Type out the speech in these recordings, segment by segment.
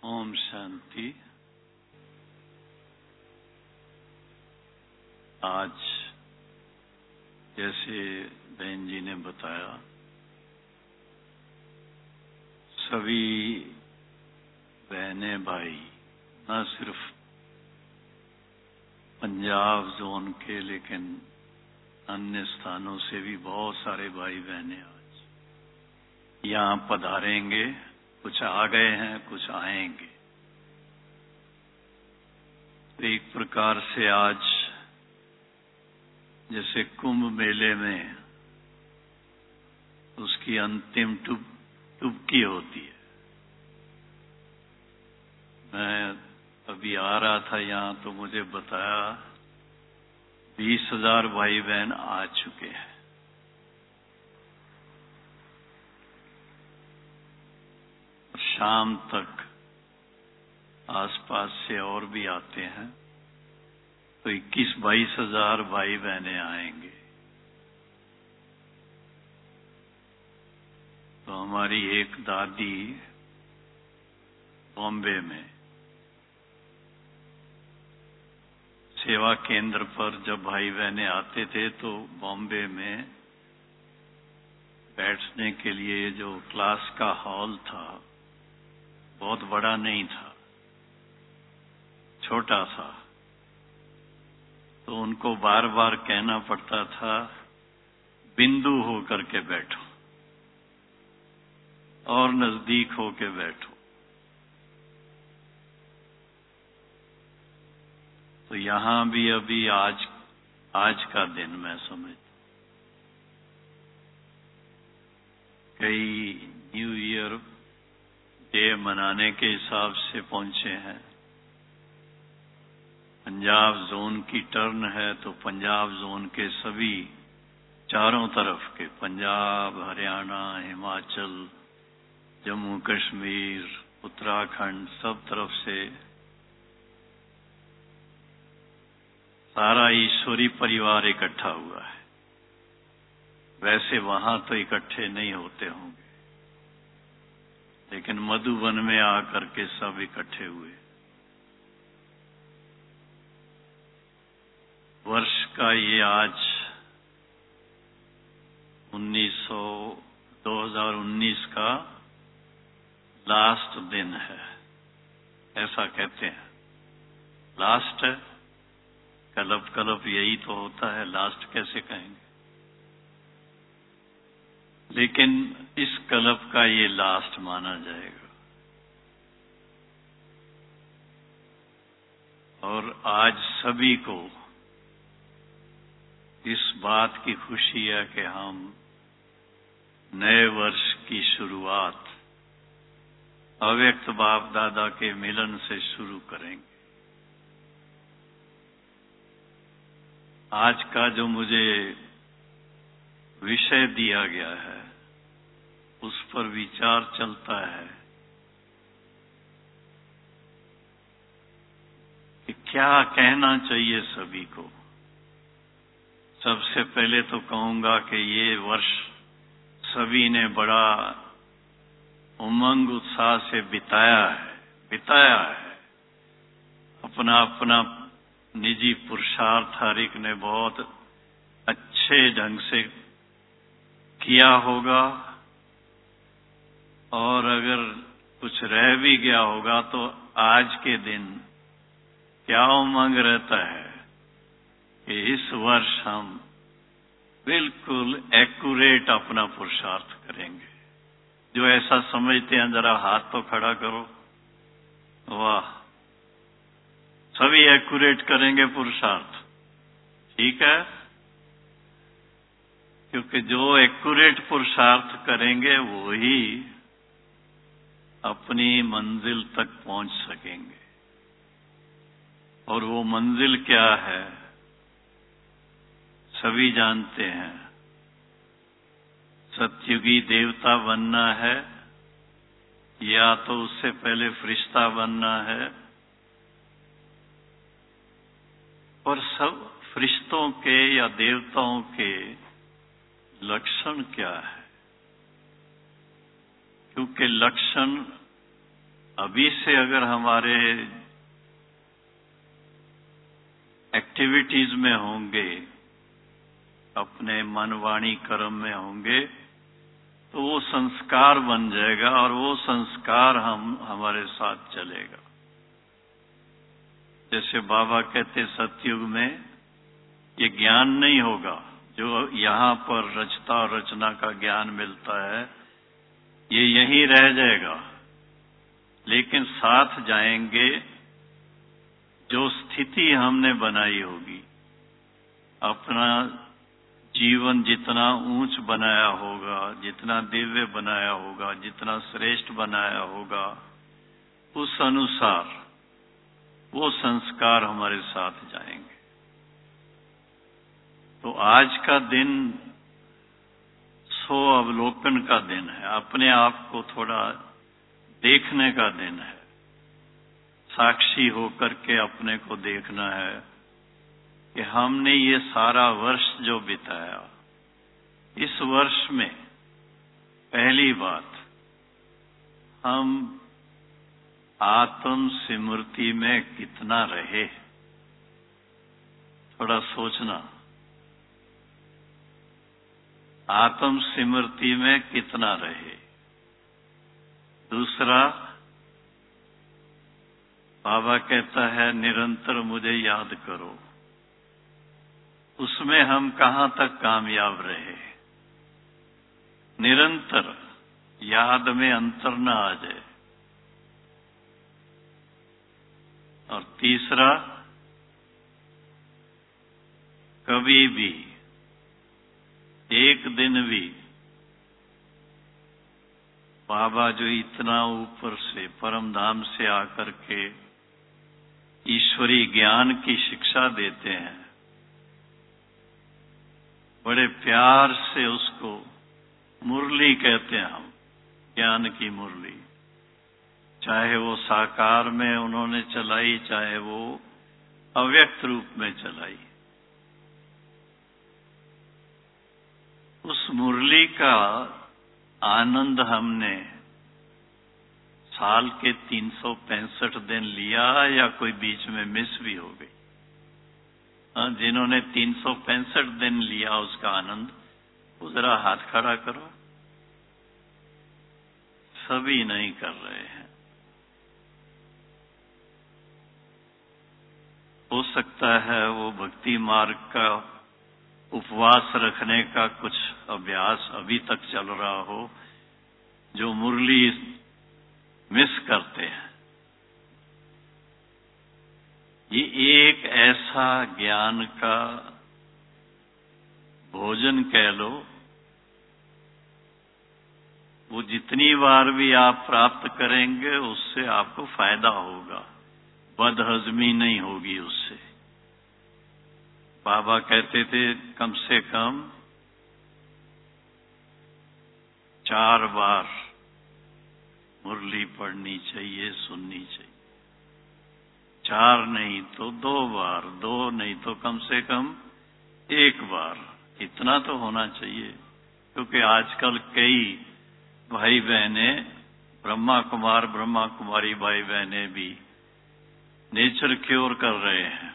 ओम शांति। आज जैसे बहन जी ने बताया, सभी बहनें भाई न सिर्फ पंजाब जोन के लेकिन अन्य स्थानों से भी बहुत सारे भाई बहनें आज यहाँ पधारेंगे। कुछ आ गए हैं, कुछ आएंगे। तो एक प्रकार से आज जैसे कुंभ मेले में उसकी अंतिम टुबकी होती है। मैं अभी आ रहा था यहाँ तो मुझे बताया 20,000 भाई बहन आ चुके हैं। शाम तक आसपास से और भी आते हैं, तो 21-22 हजार भाई बहनें आएंगे। तो हमारी एक दादी बॉम्बे में सेवा केंद्र पर जब भाई बहनें आते थे तो बॉम्बे में बैठने के लिए जो क्लास का हॉल था बहुत बड़ा नहीं था, छोटा था। तो उनको बार बार कहना पड़ता था बिंदु होकर के बैठो और नजदीक होकर बैठो। तो यहां भी अभी आज का दिन मैं समझता कई न्यू ईयर डे मनाने के हिसाब से पहुंचे हैं। पंजाब जोन की टर्न है तो पंजाब जोन के सभी चारों तरफ के पंजाब, हरियाणा, हिमाचल, जम्मू कश्मीर, उत्तराखंड, सब तरफ से सारा ईश्वरी परिवार इकट्ठा हुआ है। वैसे वहां तो इकट्ठे नहीं होते होंगे, लेकिन मधुबन में आकर के सब इकट्ठे हुए। वर्ष का ये आज 2019 का लास्ट दिन है, ऐसा कहते हैं। लास्ट है, कलब यही तो होता है, लास्ट कैसे कहेंगे। लेकिन इस कलब का ये लास्ट माना जाएगा। और आज सभी को इस बात की खुशी है कि हम नए वर्ष की शुरुआत अव्यक्त बाप दादा के मिलन से शुरू करेंगे। आज का जो मुझे विषय दिया गया है उस पर विचार चलता है कि क्या कहना चाहिए सभी को। सबसे पहले तो कहूंगा कि ये वर्ष सभी ने बड़ा उमंग उत्साह से बिताया है। अपना अपना निजी पुरुषार्थ हर एक ने बहुत अच्छे ढंग से किया होगा। और अगर कुछ रह भी गया होगा तो आज के दिन क्या उमंग रहता है कि इस वर्ष हम बिल्कुल एक्यूरेट अपना पुरुषार्थ करेंगे। जो ऐसा समझते हैं जरा हाथ तो खड़ा करो। वाह, सभी एक्यूरेट करेंगे पुरुषार्थ, ठीक है। क्योंकि जो एक्यूरेट पुरुषार्थ करेंगे वो ही अपनी मंजिल तक पहुंच सकेंगे। और वो मंजिल क्या है सभी जानते हैं। सतयुगी देवता बनना है या तो उससे पहले फरिश्ता बनना है। और सब फरिश्तों के या देवताओं के लक्षण क्या है? क्योंकि लक्षण अभी से अगर हमारे एक्टिविटीज में होंगे, अपने मन वाणी कर्म में होंगे, तो वो संस्कार बन जाएगा और वो संस्कार हमारे साथ चलेगा। जैसे बाबा कहते सतयुग में ये ज्ञान नहीं होगा जो यहाँ पर रचता और रचना का ज्ञान मिलता है, ये यहीं रह जाएगा। लेकिन साथ जाएंगे जो स्थिति हमने बनाई होगी, अपना जीवन जितना ऊंच बनाया होगा, जितना दिव्य बनाया होगा, जितना श्रेष्ठ बनाया होगा, उस अनुसार वो संस्कार हमारे साथ जाएंगे। तो आज का दिन स्व अवलोकन का दिन है, अपने आप को थोड़ा देखने का दिन है। साक्षी होकर के अपने को देखना है कि हमने ये सारा वर्ष जो बिताया, इस वर्ष में पहली बात हम आत्म स्मृति में कितना रहे, थोड़ा सोचना। आत्म स्मृति में कितना रहे। दूसरा, बाबा कहता है निरंतर मुझे याद करो, उसमें हम कहां तक कामयाब रहे। निरंतर याद में अंतर न आ जाए। और तीसरा, कभी भी एक दिन भी बाबा जो इतना ऊपर से परम धाम से आकर के ईश्वरी ज्ञान की शिक्षा देते हैं, बड़े प्यार से उसको मुरली कहते हैं हम, ज्ञान की मुरली। चाहे वो साकार में उन्होंने चलाई, चाहे वो अव्यक्त रूप में चलाई। उस मुरली का आनंद हमने साल के 365 दिन लिया या कोई बीच में मिस भी हो गई। जिन्होंने 365 दिन लिया उसका आनंद, वो जरा हाथ खड़ा करो। सभी नहीं कर रहे हैं। हो सकता है वो भक्ति मार्ग का उपवास रखने का कुछ अभ्यास अभी तक चल रहा हो, जो मुरली मिस करते हैं। ये एक ऐसा ज्ञान का भोजन कह लो, वो जितनी बार भी आप प्राप्त करेंगे उससे आपको फायदा होगा, बदहजमी नहीं होगी उससे। बाबा कहते थे कम से कम 4 बार मुरली पढ़नी चाहिए, सुननी चाहिए। 4 नहीं तो 2 बार, 2 नहीं तो कम से कम 1 बार, इतना तो होना चाहिए। क्योंकि आजकल कई भाई बहने, ब्रह्मा कुमार ब्रह्मा कुमारी भाई बहने भी नेचर क्योर कर रहे हैं।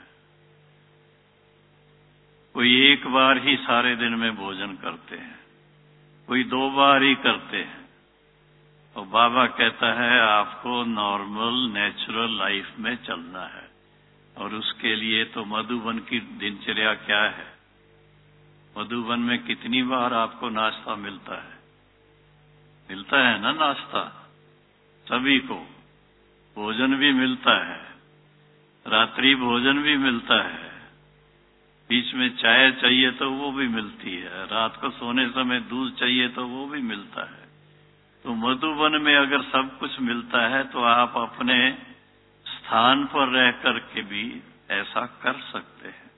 कोई 1 बार ही सारे दिन में भोजन करते हैं, कोई 2 बार ही करते हैं। और बाबा कहता है आपको नॉर्मल नेचुरल लाइफ में चलना है, और उसके लिए तो मधुबन की दिनचर्या क्या है। मधुबन में कितनी बार आपको नाश्ता मिलता है? मिलता है ना नाश्ता, सभी को भोजन भी मिलता है, रात्रि भोजन भी मिलता है, बीच में चाय चाहिए तो वो भी मिलती है, रात को सोने समय दूध चाहिए तो वो भी मिलता है। तो मधुबन में अगर सब कुछ मिलता है तो आप अपने स्थान पर रह करके भी ऐसा कर सकते हैं।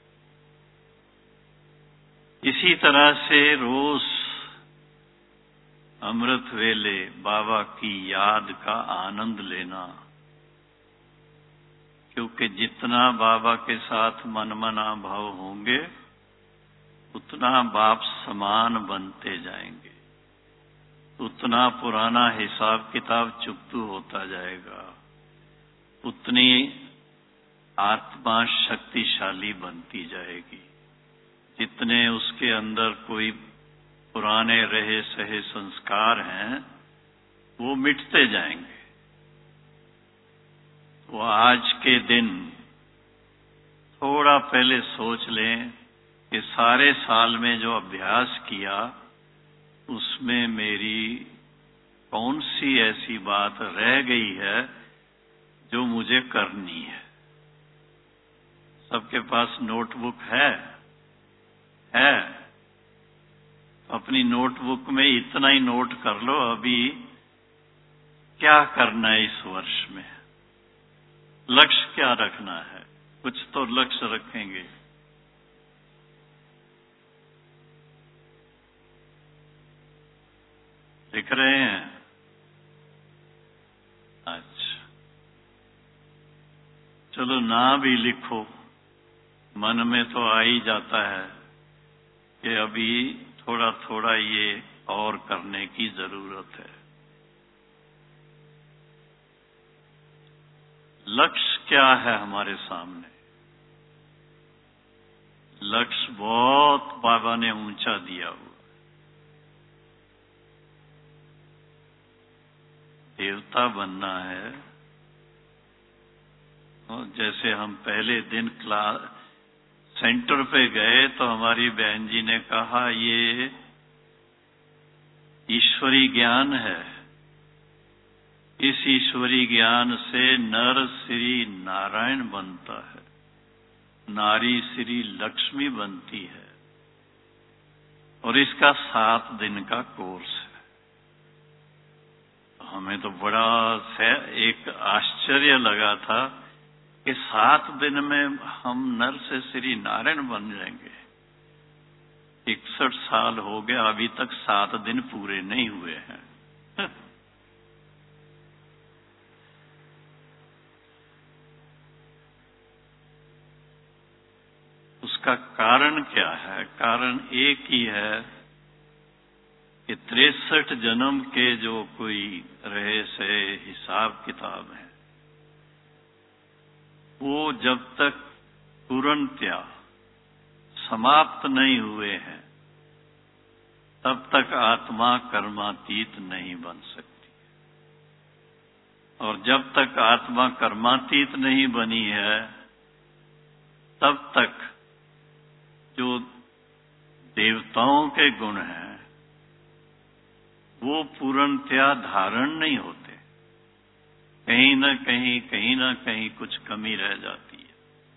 इसी तरह से रोज अमृत वेले बाबा की याद का आनंद लेना, क्योंकि जितना बाबा के साथ मनमना भाव होंगे उतना बाप समान बनते जाएंगे। उतना पुराना हिसाब किताब चुकतू होता जाएगा, उतनी आत्मा शक्तिशाली बनती जाएगी। जितने उसके अंदर कोई पुराने रहे सहे संस्कार हैं वो मिटते जाएंगे। तो आज के दिन थोड़ा पहले सोच लें कि सारे साल में जो अभ्यास किया उसमें मेरी कौन सी ऐसी बात रह गई है जो मुझे करनी है। सबके पास नोटबुक है? अपनी नोटबुक में इतना ही नोट कर लो, अभी क्या करना है इस वर्ष में, लक्ष्य क्या रखना है। कुछ तो लक्ष्य रखेंगे। लिख रहे हैं? अच्छा, चलो ना भी लिखो, मन में तो आ ही जाता है कि अभी थोड़ा थोड़ा ये और करने की जरूरत है। लक्ष्य क्या है हमारे सामने? लक्ष्य बहुत बाबा ने ऊंचा दिया हुआ। देवता बनना है। और जैसे हम पहले दिन क्लास सेंटर पे गए तो हमारी बहन जी ने कहा ये ईश्वरी ज्ञान है, इस ईश्वरी ज्ञान से नर श्री नारायण बनता है, नारी श्री लक्ष्मी बनती है, और इसका 7 दिन का कोर्स है। हमें तो बड़ा एक आश्चर्य लगा था कि 7 दिन में हम नर से श्री नारायण बन जाएंगे। 61 साल हो गए, अभी तक 7 दिन पूरे नहीं हुए हैं। उसका कारण क्या है? कारण एक ही है कि 63 जन्म के जो कोई रहे से हिसाब किताब है, वो जब तक पूर्णतया समाप्त नहीं हुए हैं तब तक आत्मा कर्मातीत नहीं बन सकती। और जब तक आत्मा कर्मातीत नहीं बनी है तब तक जो देवताओं के गुण हैं वो पूर्णतया धारण नहीं होते। कहीं न कहीं कुछ कमी रह जाती है।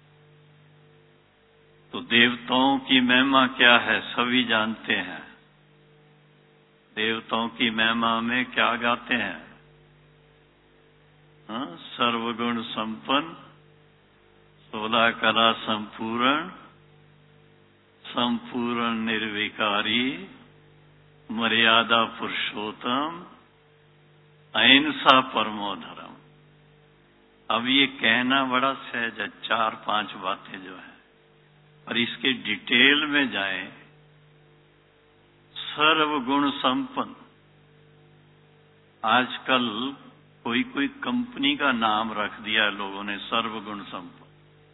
तो देवताओं की महिमा क्या है सभी जानते हैं। देवताओं की महिमा में क्या गाते हैं? सर्वगुण संपन्न, 16 कला संपूर्ण, संपूर्ण निर्विकारी, मर्यादा पुरुषोत्तम, अहिंसा परमो धर्म। अब ये कहना बड़ा सहज है, 4-5 बातें जो है, और इसके डिटेल में जाएं। सर्वगुण संपन्न, आजकल कोई कंपनी का नाम रख दिया लोगों ने, सर्वगुण संपन्न।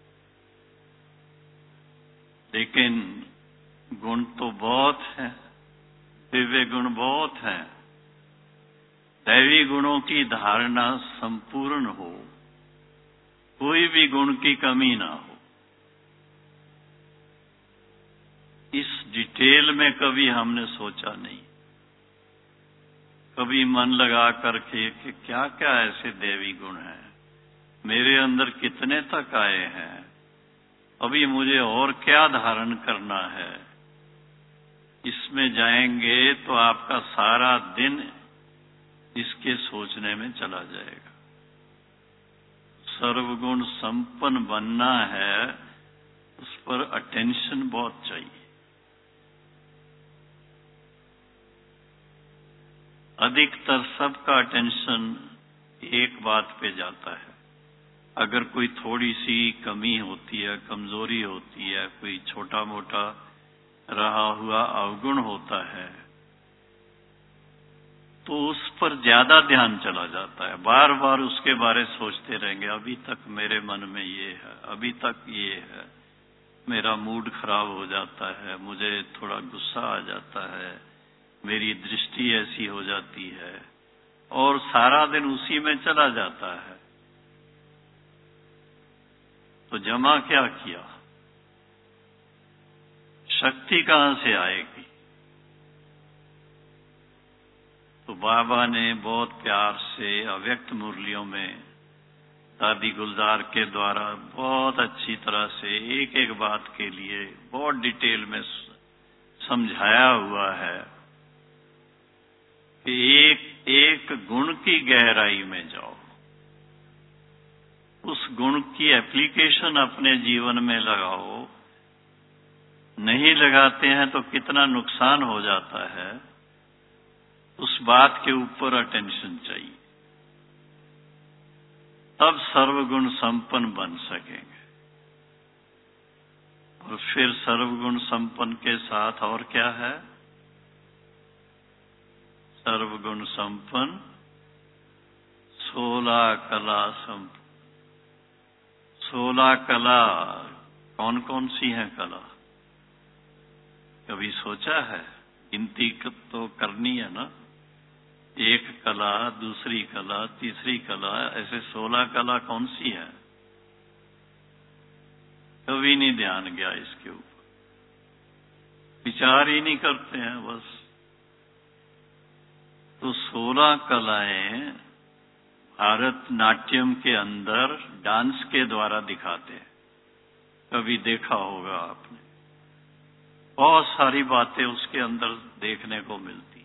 लेकिन गुण तो बहुत हैं, दिव्य गुण बहुत हैं। दैवी गुणों की धारणा संपूर्ण हो, कोई भी गुण की कमी ना हो, इस डिटेल में कभी हमने सोचा नहीं। कभी मन लगा करके कि क्या क्या ऐसे दैवी गुण हैं, मेरे अंदर कितने तक आए हैं, अभी मुझे और क्या धारण करना है। इसमें जाएंगे तो आपका सारा दिन इसके सोचने में चला जाएगा। सर्वगुण संपन्न बनना है, उस पर अटेंशन बहुत चाहिए। अधिकतर सबका अटेंशन एक बात पे जाता है। अगर कोई थोड़ी सी कमी होती है, कमजोरी होती है, कोई छोटा मोटा रहा हुआ अवगुण होता है, तो उस पर ज्यादा ध्यान चला जाता है, बार बार उसके बारे सोचते रहेंगे, अभी तक मेरे मन में ये है, अभी तक ये है, मेरा मूड खराब हो जाता है, मुझे थोड़ा गुस्सा आ जाता है, मेरी दृष्टि ऐसी हो जाती है, और सारा दिन उसी में चला जाता है। तो जमा क्या किया? शक्ति कहां से आएगी? तो बाबा ने बहुत प्यार से अव्यक्त मुरलियों में दादी गुलजार के द्वारा बहुत अच्छी तरह से एक एक बात के लिए बहुत डिटेल में समझाया हुआ है कि एक एक गुण की गहराई में जाओ, उस गुण की एप्लीकेशन अपने जीवन में लगाओ। नहीं लगाते हैं तो कितना नुकसान हो जाता है, उस बात के ऊपर अटेंशन चाहिए, तब सर्वगुण संपन्न बन सकेंगे। और फिर सर्वगुण संपन्न के साथ और क्या है? सर्वगुण संपन्न 16 कला संपन्न। 16 कला कौन कौन सी हैं कला? कभी सोचा है? गिनती तो करनी है ना, एक कला, दूसरी कला, तीसरी कला, ऐसे 16 कला कौन सी है? कभी नहीं ध्यान गया इसके ऊपर, विचार ही नहीं करते हैं बस। तो 16 कलाएं भारतनाट्यम के अंदर डांस के द्वारा दिखाते हैं, कभी देखा होगा आपने। बहुत सारी बातें उसके अंदर देखने को मिलती।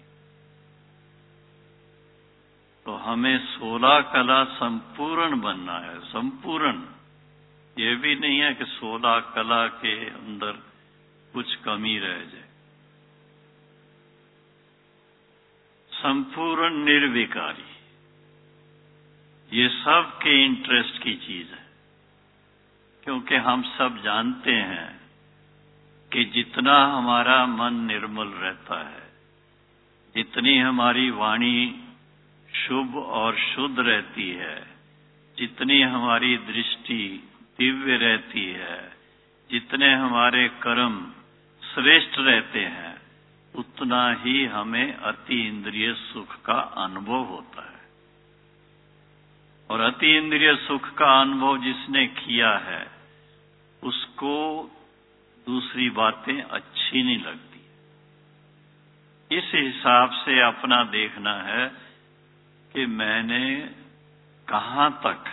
तो हमें 16 कला संपूर्ण बनना है, संपूर्ण। ये भी नहीं है कि 16 कला के अंदर कुछ कमी रह जाए। संपूर्ण निर्विकारी, ये सब के इंटरेस्ट की चीज है, क्योंकि हम सब जानते हैं कि जितना हमारा मन निर्मल रहता है, जितनी हमारी वाणी शुभ और शुद्ध रहती है, जितनी हमारी दृष्टि दिव्य रहती है, जितने हमारे कर्म श्रेष्ठ रहते हैं, उतना ही हमें अति इंद्रिय सुख का अनुभव होता है। और अति इंद्रिय सुख का अनुभव जिसने किया है, उसको दूसरी बातें अच्छी नहीं लगती। इस हिसाब से अपना देखना है कि मैंने कहां तक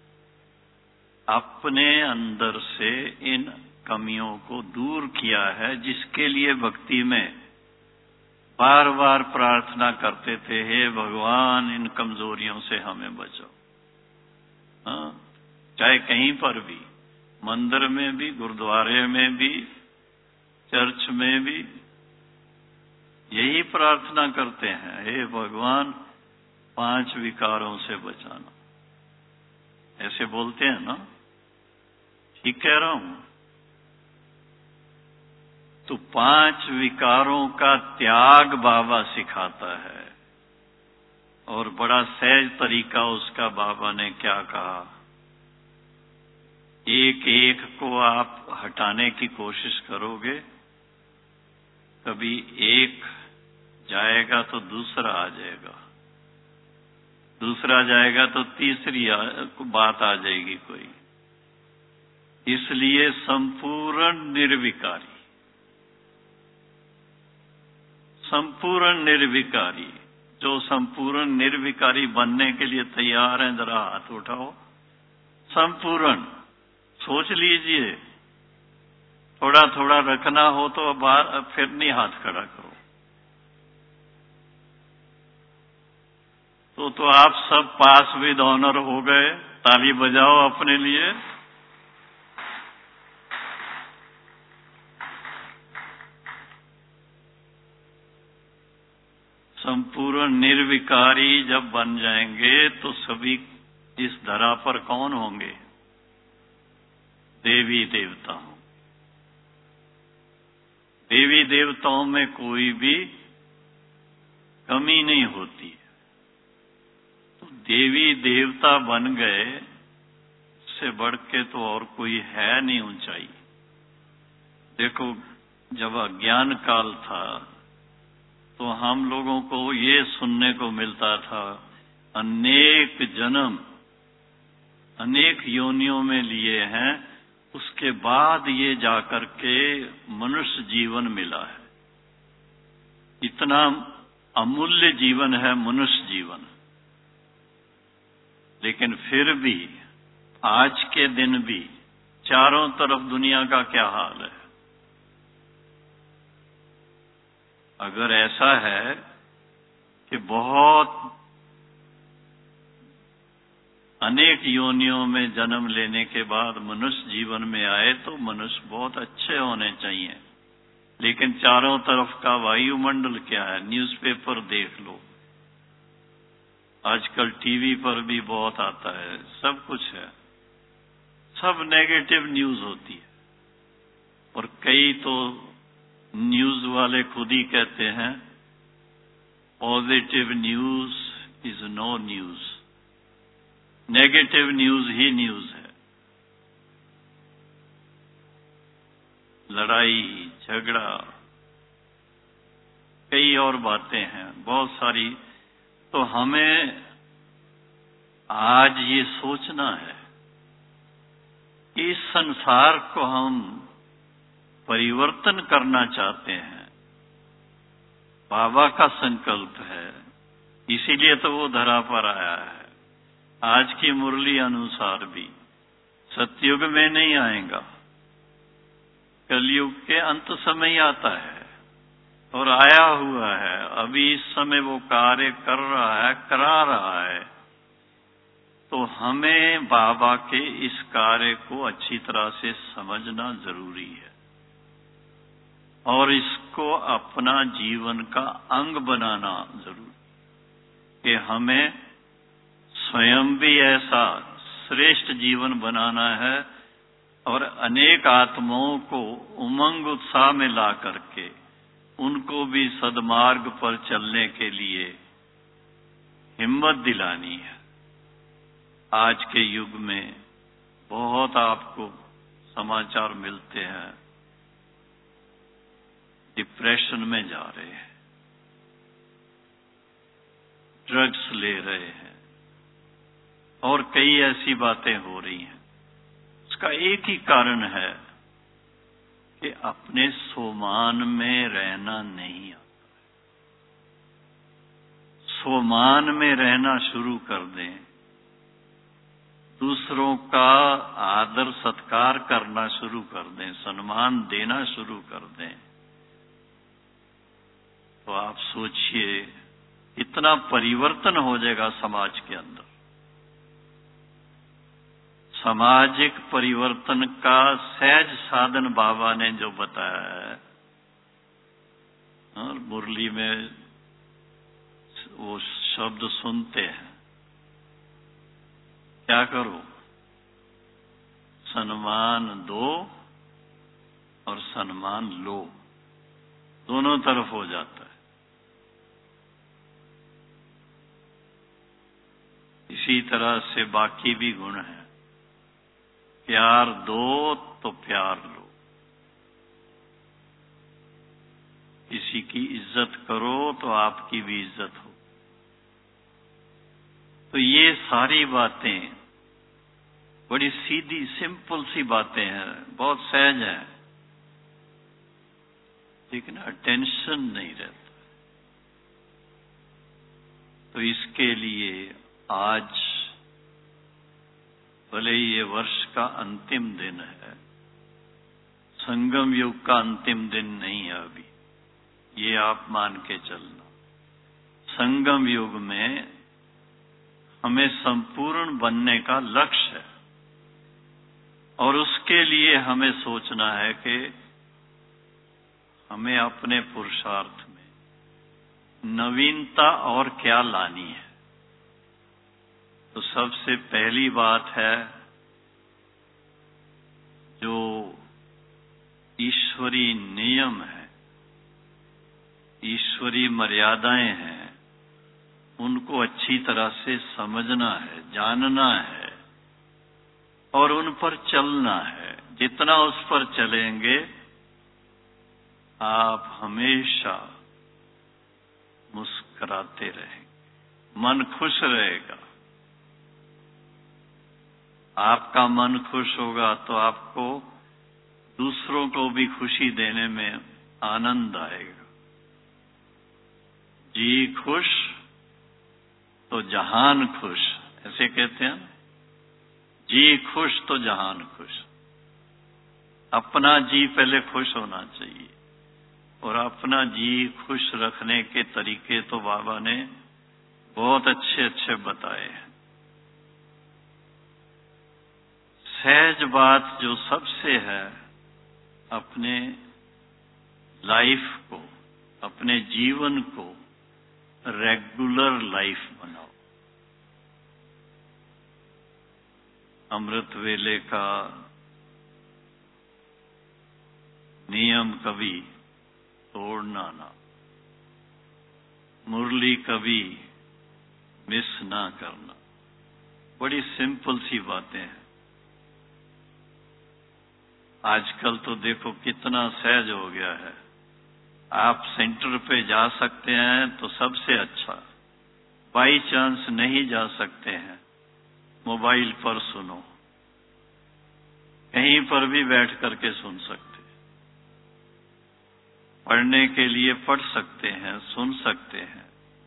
अपने अंदर से इन कमियों को दूर किया है, जिसके लिए भक्ति में बार बार प्रार्थना करते थे, हे भगवान इन कमजोरियों से हमें बचाओ। हाँ, चाहे कहीं पर भी, मंदिर में भी, गुरुद्वारे में भी, चर्च में भी यही प्रार्थना करते हैं, हे भगवान 5 विकारों से बचाना। ऐसे बोलते हैं ना? ठीक कह रहा हूं? तो 5 विकारों का त्याग बाबा सिखाता है, और बड़ा सहज तरीका उसका बाबा ने क्या कहा, एक एक को आप हटाने की कोशिश करोगे, कभी एक जाएगा तो दूसरा आ जाएगा, दूसरा जाएगा तो तीसरी बात आ जाएगी कोई। इसलिए संपूर्ण निर्विकारी, संपूर्ण निर्विकारी, जो संपूर्ण निर्विकारी बनने के लिए तैयार हैं, जरा हाथ उठाओ। संपूर्ण सोच लीजिए, थोड़ा थोड़ा रखना हो तो फिर नहीं हाथ खड़ा करो। तो आप सब पास विद ऑनर हो गए, ताली बजाओ अपने लिए। संपूर्ण निर्विकारी जब बन जाएंगे तो सभी इस धरा पर कौन होंगे? देवी देवता। देवी देवताओं में कोई भी कमी नहीं होती। तो देवी देवता बन गए, इससे बढ़ के तो और कोई है नहीं ऊंचाई। देखो, जब अज्ञान काल था तो हम लोगों को ये सुनने को मिलता था, अनेक जन्म अनेक योनियों में लिए हैं, उसके बाद ये जाकर के मनुष्य जीवन मिला है। इतना अमूल्य जीवन है मनुष्य जीवन। लेकिन फिर भी आज के दिन भी चारों तरफ दुनिया का क्या हाल है? अगर ऐसा है कि बहुत अनेक योनियों में जन्म लेने के बाद मनुष्य जीवन में आए तो मनुष्य बहुत अच्छे होने चाहिए। लेकिन चारों तरफ का वायुमंडल क्या है? न्यूज़पेपर देख लो, आजकल टीवी पर भी बहुत आता है, सब कुछ है, सब नेगेटिव न्यूज होती है। और कई तो न्यूज वाले खुद ही कहते हैं, positive news is no news, negative news ही न्यूज है। लड़ाई झगड़ा, कई और बातें हैं, बहुत सारी। तो हमें आज ये सोचना है कि इस संसार को हम परिवर्तन करना चाहते हैं। बाबा का संकल्प है, इसीलिए तो वो धरा पर आया है। आज की मुरली अनुसार भी सतयुग में नहीं आएगा, कलयुग के अंत समय ही आता है और आया हुआ है। अभी इस समय वो कार्य कर रहा है, करा रहा है। तो हमें बाबा के इस कार्य को अच्छी तरह से समझना जरूरी है और इसको अपना जीवन का अंग बनाना जरूरी, कि हमें स्वयं भी ऐसा श्रेष्ठ जीवन बनाना है और अनेक आत्माओं को उमंग उत्साह में ला करके उनको भी सद्मार्ग पर चलने के लिए हिम्मत दिलानी है। आज के युग में बहुत आपको समाचार मिलते हैं, डिप्रेशन में जा रहे हैं, ड्रग्स ले रहे हैं और कई ऐसी बातें हो रही हैं। उसका एक ही कारण है कि अपने सोमान में रहना नहीं आता। सोमान में रहना शुरू कर दें, दूसरों का आदर सत्कार करना शुरू कर दें, सम्मान देना शुरू कर दें, तो आप सोचिए कितना परिवर्तन हो जाएगा समाज के अंदर। सामाजिक परिवर्तन का सहज साधन बाबा ने जो बताया है, और मुरली में वो शब्द सुनते हैं, क्या करो? सम्मान दो और सम्मान लो, दोनों तरफ हो जाता है। इसी तरह से बाकी भी गुण हैं। प्यार दो तो प्यार लो, किसी की इज्जत करो तो आपकी भी इज्जत हो। तो ये सारी बातें बड़ी सीधी सिंपल सी बातें हैं, बहुत सहज हैं, लेकिन अटेंशन नहीं रहता। तो इसके लिए आज भले ही ये वर्ष का अंतिम दिन है, संगम युग का अंतिम दिन नहीं है अभी, ये आप मान के चलना। संगम युग में हमें संपूर्ण बनने का लक्ष्य है और उसके लिए हमें सोचना है कि हमें अपने पुरुषार्थ में नवीनता और क्या लानी है। तो सबसे पहली बात है, जो ईश्वरीय नियम है, ईश्वरीय मर्यादाएं हैं, उनको अच्छी तरह से समझना है, जानना है और उन पर चलना है। जितना उस पर चलेंगे, आप हमेशा मुस्कुराते रहेंगे, मन खुश रहेगा। आपका मन खुश होगा तो आपको दूसरों को भी खुशी देने में आनंद आएगा। जी खुश तो जहान खुश, ऐसे कहते हैं। जी खुश तो जहान खुश। अपना जी पहले खुश होना चाहिए, और अपना जी खुश रखने के तरीके तो बाबा ने बहुत अच्छे अच्छे बताए हैं। सहज बात जो सबसे है, अपने लाइफ को, अपने जीवन को रेगुलर लाइफ बनाओ। अमृत वेले का नियम कभी तोड़ना ना, मुरली कभी मिस ना करना। बड़ी सिंपल सी बातें हैं। आजकल तो देखो कितना सहज हो गया है। आप सेंटर पे जा सकते हैं तो सबसे अच्छा, बाई चांस नहीं जा सकते हैं, मोबाइल पर सुनो, कहीं पर भी बैठ करके सुन सकते हैं। पढ़ने के लिए पढ़ सकते हैं, सुन सकते हैं,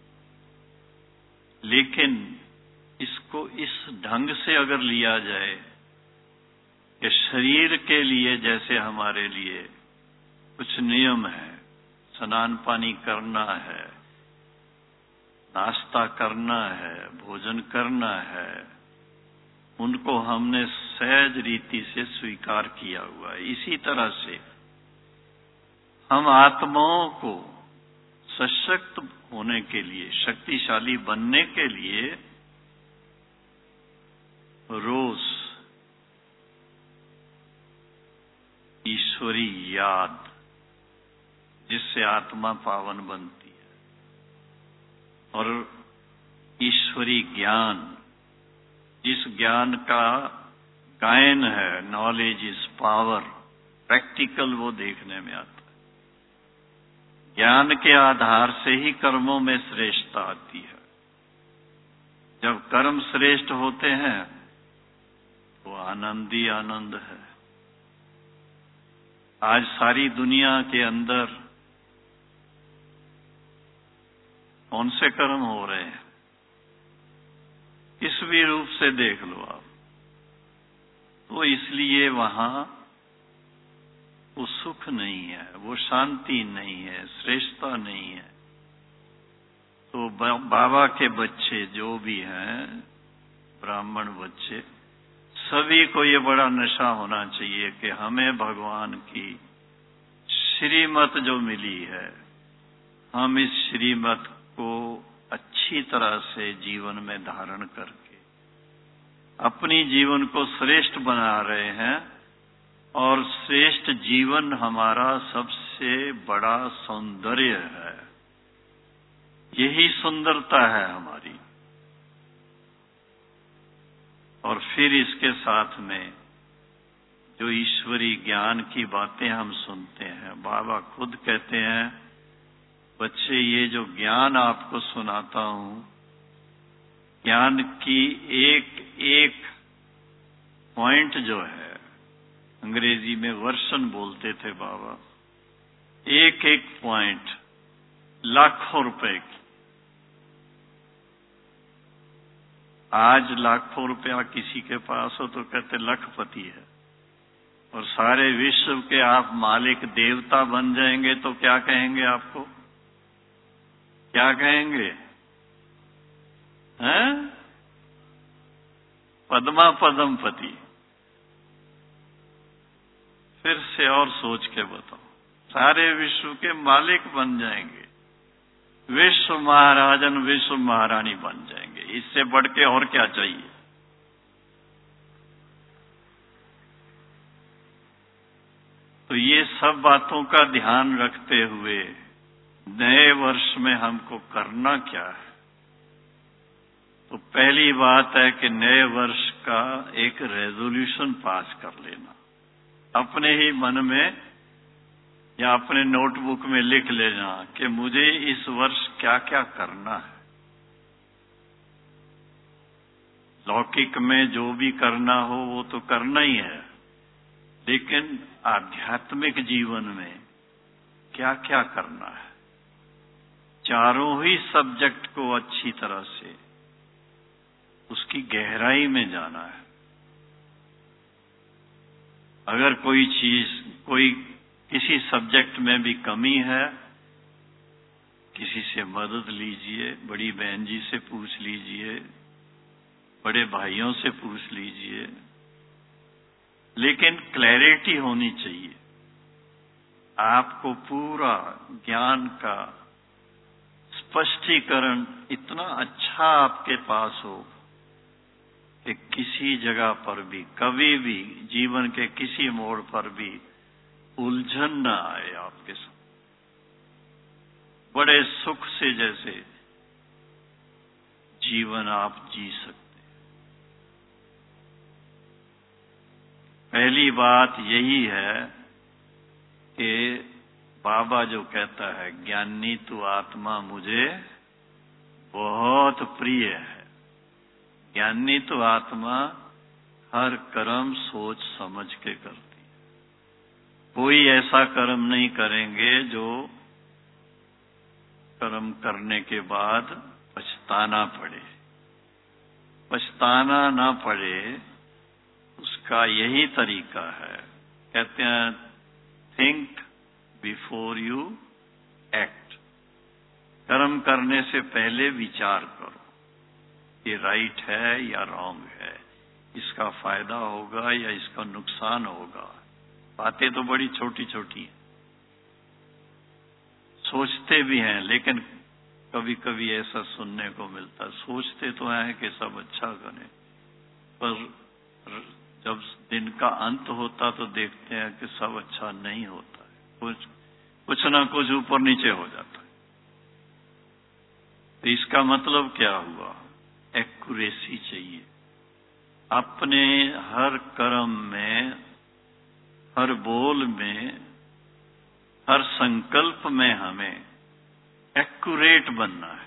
लेकिन इसको इस ढंग से अगर लिया जाए कि शरीर के लिए, जैसे हमारे लिए कुछ नियम है, स्नान पानी करना है, नाश्ता करना है, भोजन करना है, उनको हमने सहज रीति से स्वीकार किया हुआ है। इसी तरह से हम आत्माओं को सशक्त होने के लिए, शक्तिशाली बनने के लिए रोज ईश्वरी याद, जिससे आत्मा पावन बनती है, और ईश्वरी ज्ञान, जिस ज्ञान का गायन है, नॉलेज इज पावर, प्रैक्टिकल वो देखने में आता है। ज्ञान के आधार से ही कर्मों में श्रेष्ठता आती है। जब कर्म श्रेष्ठ होते हैं तो आनंद ही आनंद है। आज सारी दुनिया के अंदर कौन से कर्म हो रहे हैं? किस भी रूप से देख लो आप, तो इसलिए वहां वो सुख नहीं है, वो शांति नहीं है, श्रेष्ठता नहीं है। तो बाबा के बच्चे जो भी हैं, ब्राह्मण बच्चे, सभी को ये बड़ा नशा होना चाहिए कि हमें भगवान की श्रीमत जो मिली है, हम इस श्रीमत को अच्छी तरह से जीवन में धारण करके अपनी जीवन को श्रेष्ठ बना रहे हैं। और श्रेष्ठ जीवन हमारा सबसे बड़ा सौंदर्य है, यही सुंदरता है हमारी। और फिर इसके साथ में जो ईश्वरी ज्ञान की बातें हम सुनते हैं, बाबा खुद कहते हैं, बच्चे ये जो ज्ञान आपको सुनाता हूं, ज्ञान की एक एक पॉइंट जो है, अंग्रेजी में वर्शन बोलते थे बाबा, एक एक पॉइंट लाखों रुपए की। आज लाखों रुपया किसी के पास हो तो कहते लखपति है, और सारे विश्व के आप मालिक देवता बन जाएंगे तो क्या कहेंगे आपको? क्या कहेंगे? हैं? पद्मा पद्मपति। फिर से और सोच के बताओ, सारे विश्व के मालिक बन जाएंगे, विश्व महाराजन, विश्व महारानी बन जाएंगे। इससे बढ़ के और क्या चाहिए? तो ये सब बातों का ध्यान रखते हुए नए वर्ष में हमको करना क्या है? तो पहली बात है कि नए वर्ष का एक रेजोल्यूशन पास कर लेना, अपने ही मन में या अपने नोटबुक में लिख लेना कि मुझे इस वर्ष क्या क्या करना है। लौकिक में जो भी करना हो वो तो करना ही है, लेकिन आध्यात्मिक जीवन में क्या क्या करना है, चारों ही सब्जेक्ट को अच्छी तरह से उसकी गहराई में जाना है। अगर कोई चीज, कोई किसी सब्जेक्ट में भी कमी है, किसी से मदद लीजिए, बड़ी बहन जी से पूछ लीजिए, बड़े भाइयों से पूछ लीजिए, लेकिन क्लैरिटी होनी चाहिए। आपको पूरा ज्ञान का स्पष्टीकरण इतना अच्छा आपके पास हो कि किसी जगह पर भी, कभी भी, जीवन के किसी मोड़ पर भी उलझन न आए आपके साथ। बड़े सुख से जैसे जीवन आप जी सकते हैं। पहली बात यही है कि बाबा जो कहता है, ज्ञानी तू आत्मा मुझे बहुत प्रिय है। ज्ञानी तो आत्मा हर कर्म सोच समझ के करती है। कोई ऐसा कर्म नहीं करेंगे जो कर्म करने के बाद पछताना पड़े। पछताना ना पड़े उसका यही तरीका है। कहते हैं थिंक बिफोर यू एक्ट। कर्म करने से पहले विचार करो, ये राइट है या रॉन्ग है, इसका फायदा होगा या इसका नुकसान होगा। बातें तो बड़ी छोटी छोटी हैं, सोचते भी हैं, लेकिन कभी कभी ऐसा सुनने को मिलता है, सोचते तो हैं कि सब अच्छा करें, पर जब दिन का अंत होता तो देखते हैं कि सब अच्छा नहीं होता है, कुछ ना कुछ ऊपर नीचे हो जाता है। तो इसका मतलब क्या हुआ? एक्यूरेसी चाहिए अपने हर कर्म में, हर बोल में, हर संकल्प में हमें एक्यूरेट बनना है।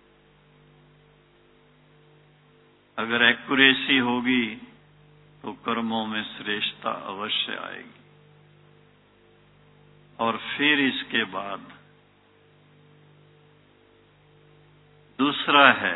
अगर एक्यूरेसी होगी तो कर्मों में श्रेष्ठता अवश्य आएगी। और फिर इसके बाद दूसरा है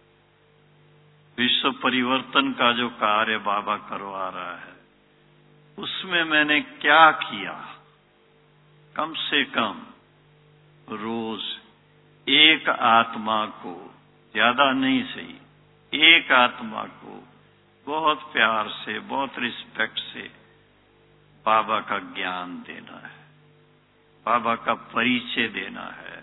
विश्व परिवर्तन का जो कार्य बाबा करवा रहा है, उसमें मैंने क्या किया। कम से कम रोज एक आत्मा को, ज्यादा नहीं सही, एक आत्मा को बहुत प्यार से, बहुत रिस्पेक्ट से बाबा का ज्ञान देना है, बाबा का परिचय देना है,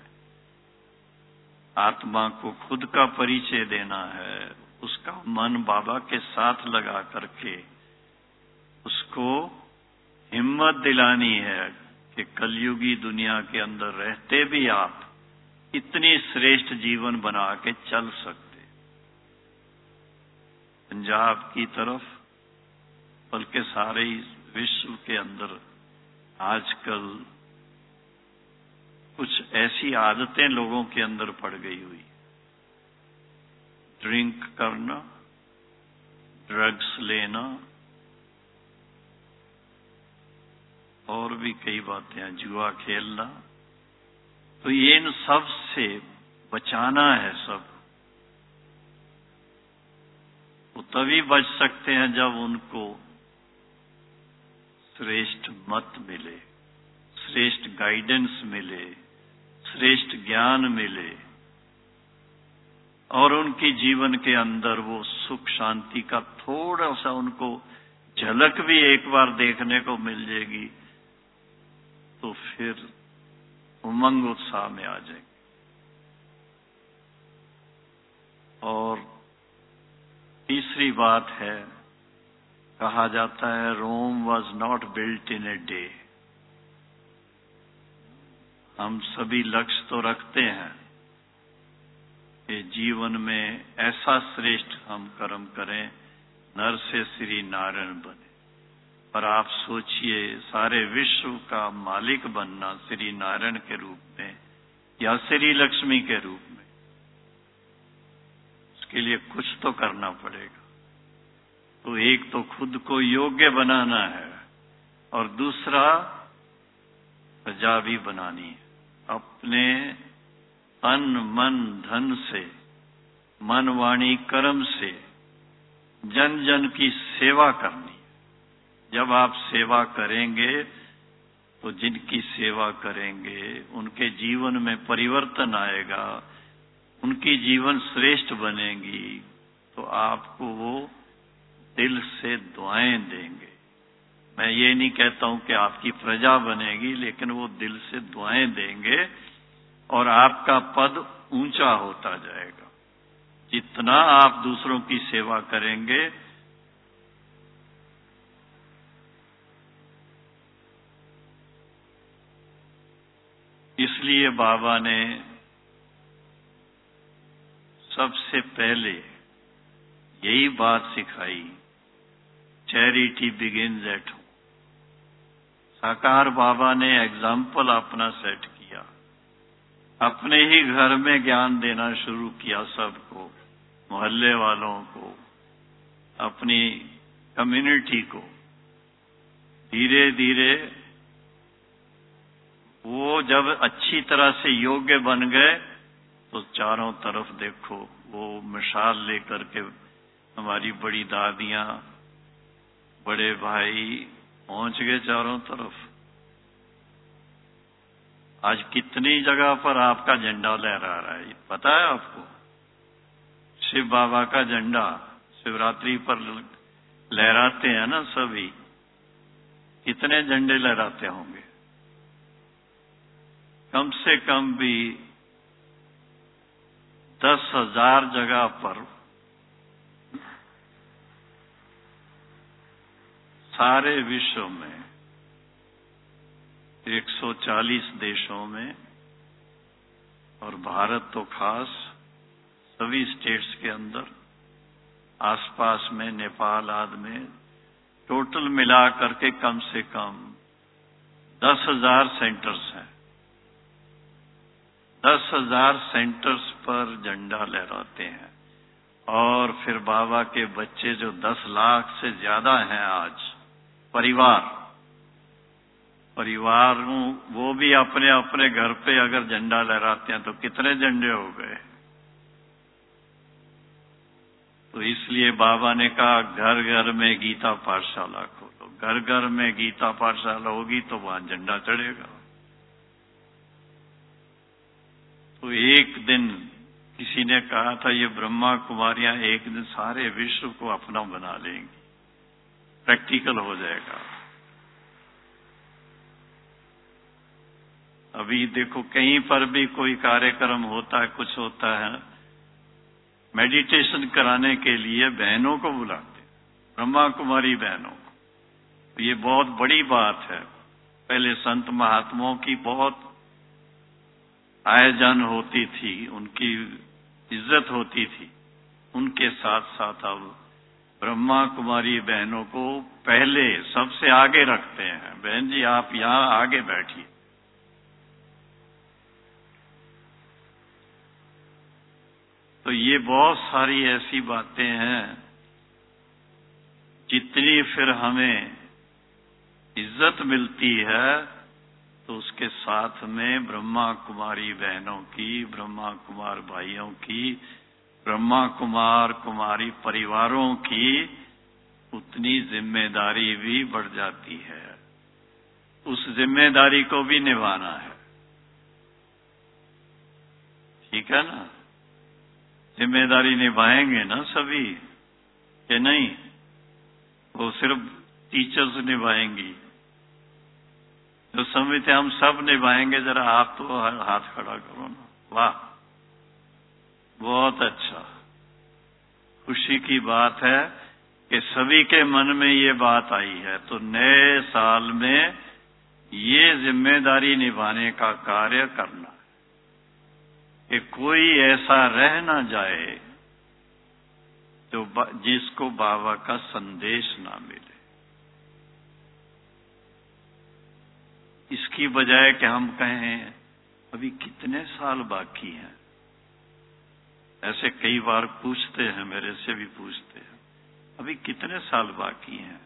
आत्मा को खुद का परिचय देना है, उसका मन बाबा के साथ लगा करके उसको हिम्मत दिलानी है कि कलयुगी दुनिया के अंदर रहते भी आप इतनी श्रेष्ठ जीवन बना के चल सकते। पंजाब की तरफ, बल्कि सारे विश्व के अंदर आजकल कुछ ऐसी आदतें लोगों के अंदर पड़ गई हुई, ड्रिंक करना, ड्रग्स लेना और भी कई बातें हैं, जुआ खेलना। तो ये इन सब से बचाना है। सब वो तभी बच सकते हैं जब उनको श्रेष्ठ मत मिले, श्रेष्ठ गाइडेंस मिले, श्रेष्ठ ज्ञान मिले और उनके जीवन के अंदर वो सुख शांति का थोड़ा सा उनको झलक भी एक बार देखने को मिल जाएगी, तो फिर उमंग उत्साह में आ जाएंगे। और तीसरी बात है, कहा जाता है Rome was not built in a day. हम सभी लक्ष्य तो रखते हैं, कि जीवन में ऐसा श्रेष्ठ हम कर्म करें, नर से श्री नारायण बने। पर आप सोचिए, सारे विश्व का मालिक बनना श्री नारायण के रूप में या श्री लक्ष्मी के रूप में, उसके लिए कुछ तो करना पड़ेगा। तो एक तो खुद को योग्य बनाना है और दूसरा प्रजा भी बनानी है। अपने तन मन धन से, मन वाणी कर्म से जन जन की सेवा करनी है। जब आप सेवा करेंगे तो जिनकी सेवा करेंगे उनके जीवन में परिवर्तन आएगा, उनकी जीवन श्रेष्ठ बनेगी, तो आपको वो दिल से दुआएं देंगे। मैं ये नहीं कहता हूं कि आपकी प्रजा बनेगी, लेकिन वो दिल से दुआएं देंगे और आपका पद ऊंचा होता जाएगा। जितना आप दूसरों की सेवा करेंगे, इसलिए बाबा ने सबसे पहले यही बात सिखाई, चैरिटी बिगिन्स एट होम। साकार बाबा ने एग्जाम्पल अपना सेट किया, अपने ही घर में ज्ञान देना शुरू किया सबको, मोहल्ले वालों को, अपनी कम्युनिटी को। धीरे धीरे वो जब अच्छी तरह से योग्य बन गए तो चारों तरफ देखो वो मिसाल लेकर के हमारी बड़ी दादियां, बड़े भाई पहुंच गए चारों तरफ। आज कितनी जगह पर आपका झंडा लहरा रहा है, पता है आपको? शिव बाबा का झंडा शिवरात्रि पर लहराते हैं ना सभी। कितने झंडे लहराते होंगे? कम से कम भी 10,000 जगह पर सारे विश्व में 140 देशों में, और भारत तो खास सभी स्टेट्स के अंदर, आसपास में नेपाल आदि में, टोटल मिला करके कम से कम 10,000 सेंटर्स हैं। 10,000 सेंटर्स पर झंडा लहराते हैं। और फिर बाबा के बच्चे जो 10 लाख से ज्यादा हैं आज, परिवार वो भी अपने अपने घर पे अगर झंडा लहराते हैं तो कितने झंडे हो गए। तो इसलिए बाबा ने कहा घर घर में गीता पाठशाला खोलो। घर घर में गीता पाठशाला होगी तो वहां झंडा चढ़ेगा। तो एक दिन किसी ने कहा था ये ब्रह्मा कुमारियां एक दिन सारे विश्व को अपना बना लेंगी, प्रैक्टिकल हो जाएगा। अभी देखो कहीं पर भी कोई कार्यक्रम होता है, कुछ होता है, मेडिटेशन कराने के लिए बहनों को बुलाते, ब्रह्मा कुमारी बहनों को। तो ये बहुत बड़ी बात है। पहले संत महात्माओं की बहुत आयोजन होती थी, उनकी इज्जत होती थी। उनके साथ साथ अब ब्रह्मा कुमारी बहनों को पहले सबसे आगे रखते हैं। बहन जी आप यहां आगे बैठिए। तो ये बहुत सारी ऐसी बातें हैं जितनी फिर हमें इज्जत मिलती है, तो उसके साथ में ब्रह्मा कुमारी बहनों की, ब्रह्मा कुमार भाइयों की, ब्रह्मा कुमार कुमारी परिवारों की उतनी जिम्मेदारी भी बढ़ जाती है। उस जिम्मेदारी को भी निभाना है, ठीक है ना? जिम्मेदारी निभाएंगे ना सभी कि नहीं? वो सिर्फ टीचर्स निभाएंगी? जो समिति हम सब निभाएंगे। जरा आप तो हाथ खड़ा करो ना। वाह, बहुत अच्छा। खुशी की बात है कि सभी के मन में ये बात आई है। तो नए साल में ये जिम्मेदारी निभाने का कार्य करना है। कि कोई ऐसा रह ना जाए जो जिसको बाबा का संदेश ना मिले। इसकी बजाय कि हम कहें अभी कितने साल बाकी हैं, ऐसे कई बार पूछते हैं, मेरे से भी पूछते हैं, अभी कितने साल बाकी हैं।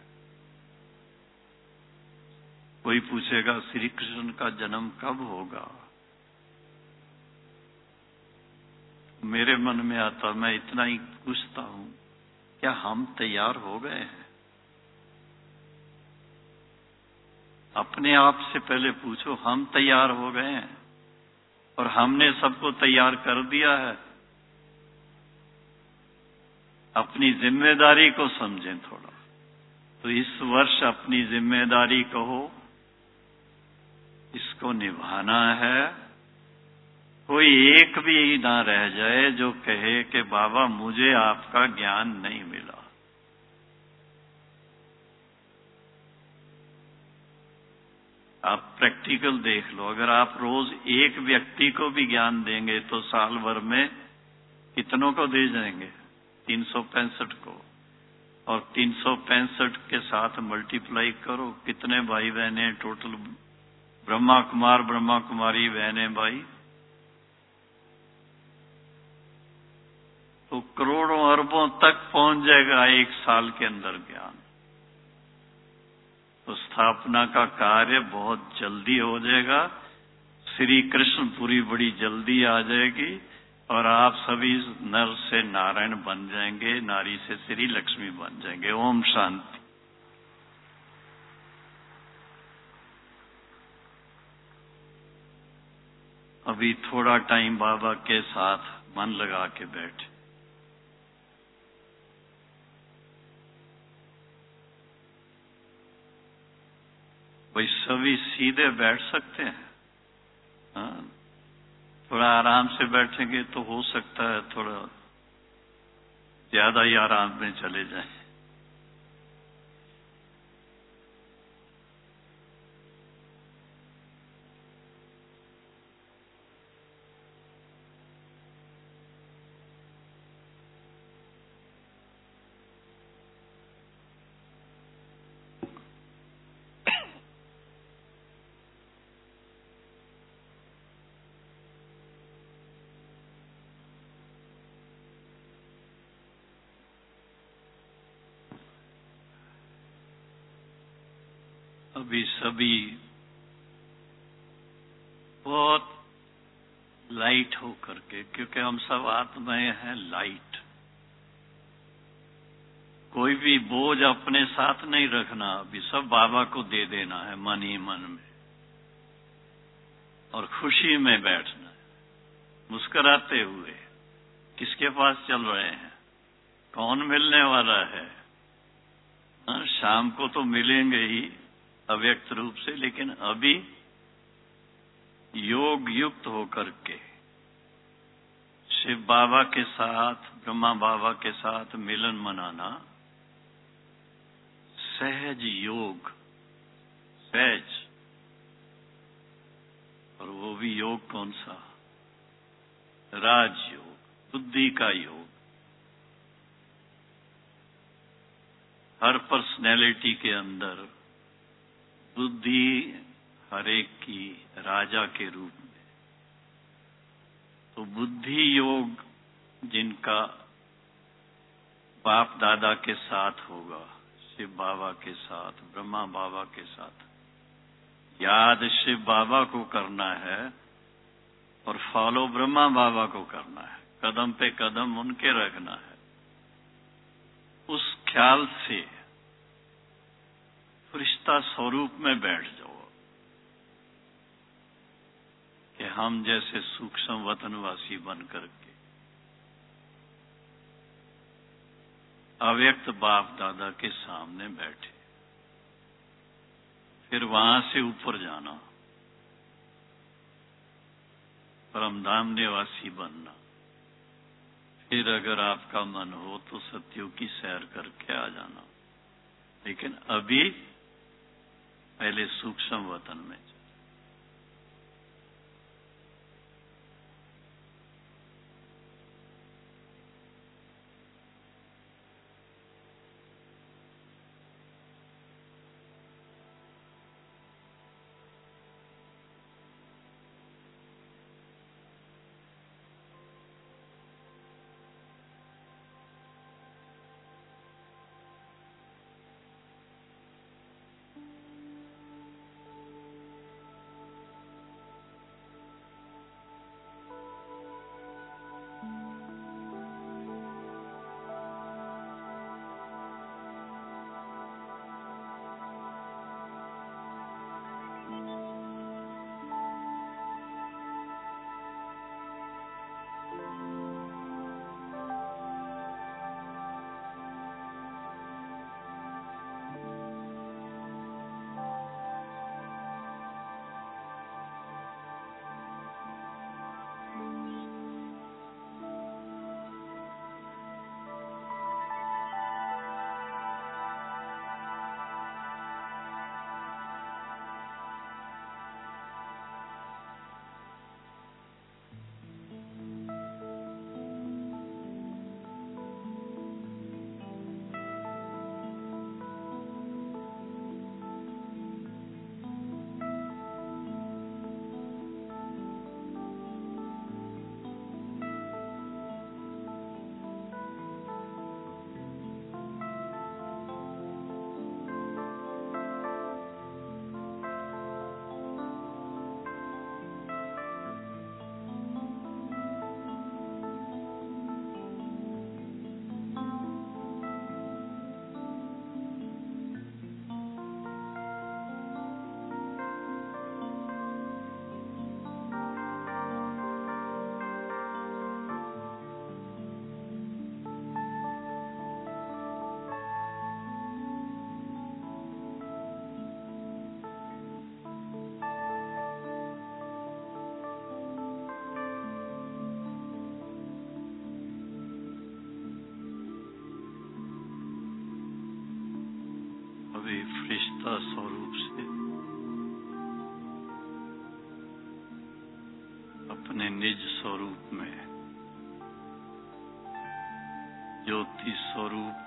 कोई पूछेगा श्री कृष्ण का जन्म कब होगा। मेरे मन में आता, मैं इतना ही पूछता हूं, क्या हम तैयार हो गए हैं? अपने आप से पहले पूछो, हम तैयार हो गए हैं? और हमने सबको तैयार कर दिया है? अपनी जिम्मेदारी को समझें थोड़ा। तो इस वर्ष अपनी जिम्मेदारी कहो, इसको निभाना है। कोई एक भी ना रह जाए जो कहे कि बाबा मुझे आपका ज्ञान नहीं मिला। आप प्रैक्टिकल देख लो, अगर आप रोज एक व्यक्ति को भी ज्ञान देंगे तो साल भर में कितनों को दे जाएंगे? 365 को। और 365 के साथ मल्टीप्लाई करो, कितने भाई बहने टोटल? ब्रह्मा कुमार ब्रह्मा कुमारी बहने भाई, तो करोड़ों अरबों तक पहुंच जाएगा एक साल के अंदर ज्ञान। तो स्थापना का कार्य बहुत जल्दी हो जाएगा। श्री कृष्णपुरी बड़ी जल्दी आ जाएगी और आप सभी नर से नारायण बन जाएंगे, नारी से श्री लक्ष्मी बन जाएंगे। ओम शांति। अभी थोड़ा टाइम बाबा के साथ मन लगा के बैठे। भाई सभी सीधे बैठ सकते हैं? हाँ, थोड़ा आराम से बैठेंगे तो हो सकता है थोड़ा ज्यादा ही आराम में चले जाएं। अभी सभी बहुत लाइट हो करके, क्योंकि हम सब आत्माएं हैं लाइट। कोई भी बोझ अपने साथ नहीं रखना, अभी सब बाबा को दे देना है मन ही मन में, और खुशी में बैठना है, मुस्कुराते हुए। किसके पास चल रहे हैं? कौन मिलने वाला है? हाँ, शाम को तो मिलेंगे ही अव्यक्त रूप से, लेकिन अभी योग युक्त होकर के शिव बाबा के साथ, ब्रह्मा बाबा के साथ मिलन मनाना सहज योग, सहज। और वो भी योग कौन सा? राजयोग, बुद्धि का योग। हर पर्सनैलिटी के अंदर बुद्धि हर एक की राजा के रूप में। तो बुद्धि योग जिनका बाप दादा के साथ होगा, शिव बाबा के साथ, ब्रह्मा बाबा के साथ, याद शिव बाबा को करना है और फॉलो ब्रह्मा बाबा को करना है, कदम पे कदम उनके रखना है। उस ख्याल से फरिश्ता स्वरूप में बैठ जाओ कि हम जैसे सूक्ष्म वतनवासी बन करके अव्यक्त बाप दादा के सामने बैठे। फिर वहां से ऊपर जाना, परमधाम निवासी बनना। फिर अगर आपका मन हो तो सत्युग की सैर करके आ जाना, लेकिन अभी पहले सूक्ष्म वतन में। वे फरिश्ता स्वरूप से अपने निज स्वरूप में ज्योति स्वरूप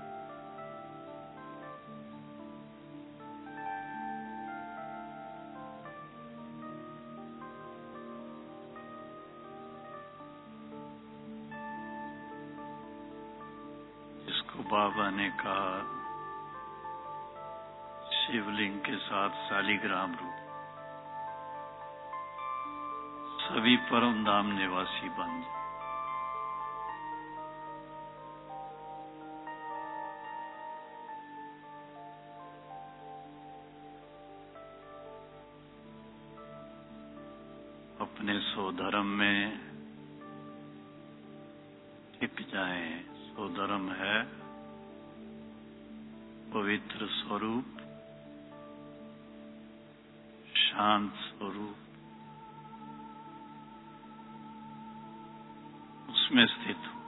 जिसको बाबा ने कहा शिवलिंग के साथ शालिग्राम रूप, सभी परम धाम निवासी बन जाए। अपने स्वधर्म में टिक जाएं। स्वधर्म है पवित्र स्वरूप, शांत स्वरूप, उसमें स्थित हो।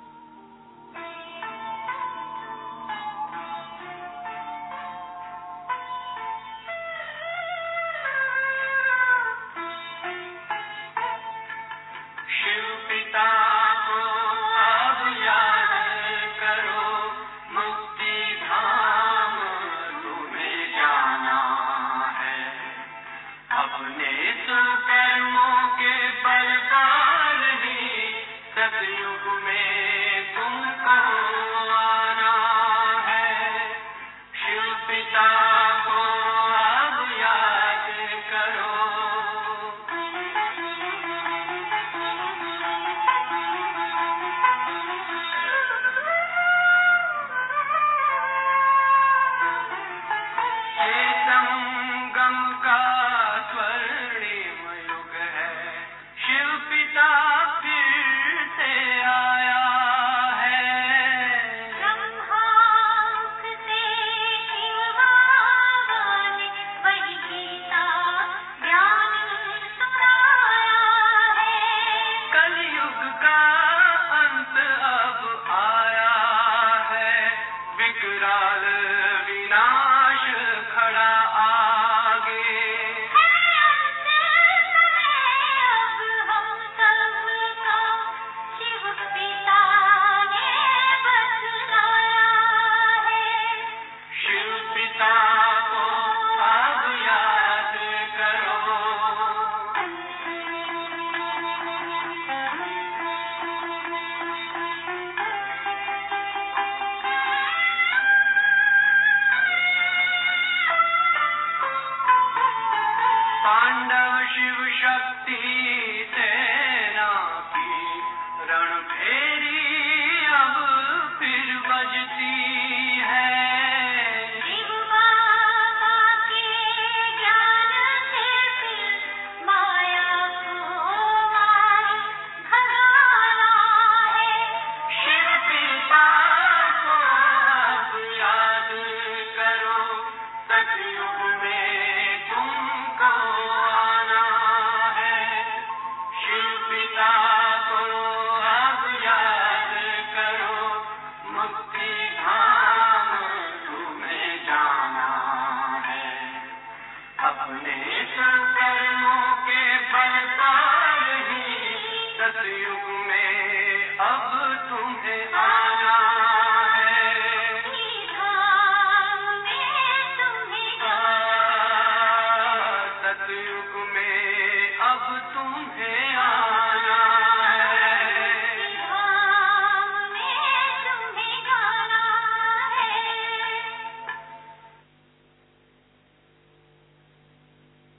पांडव शिव शक्ति